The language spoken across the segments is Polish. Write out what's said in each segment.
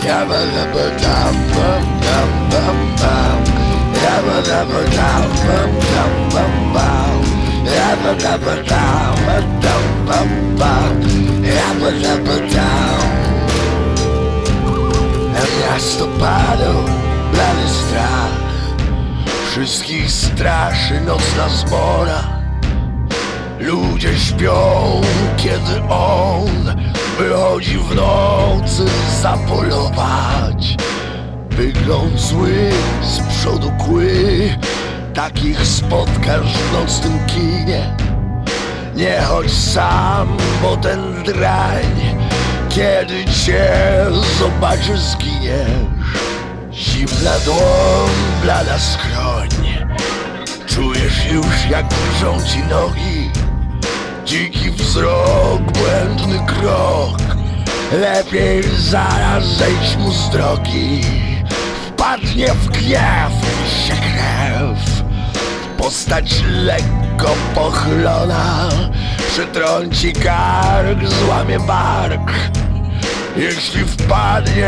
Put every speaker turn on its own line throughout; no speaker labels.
Miastopadą blady strach, wszystkich straszy nocna zmora. Ludzie śpią, kiedy on wychodzi w nocy zapolować. Wygląd zły, z przodu kły, takich spotkasz w nocnym kinie. Nie chodź sam, bo ten drań, kiedy cię zobaczy, zginiesz. Zimna dłoń, blada skroń, czujesz już, jak drżą ci nogi. Dziki wzrok, błędny krok, lepiej zaraz zejdź mu z drogi. Wpadnie w gniew, się krew, postać lekko pochylona, przytrąci kark, złamie bark. Jeśli wpadniesz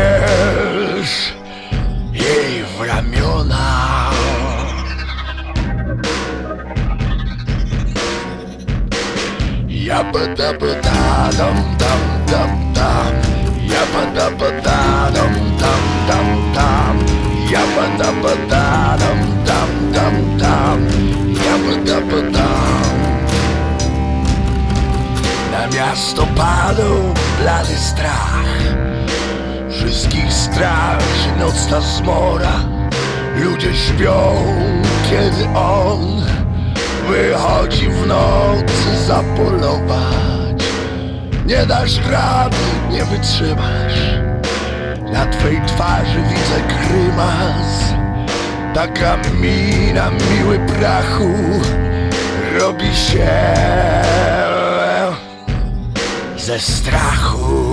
jej w ramiona. Yabba-dabba-da-dum dum-dum-dum, yabba-dabba-da-dum dum-dum-dum, yabba-dabba-da-dum dum-dum-dum, yabba-dabba-dum. Na miasto padł blady strach, wszystkich straszy nocna zmora. Ludzie śpią, kiedy on wychodzi w nocy zapolować. Nie dasz rady, nie wytrzymasz, na twej twarzy widzę grymas. Taka mina, miły prachu, robi się ze strachu.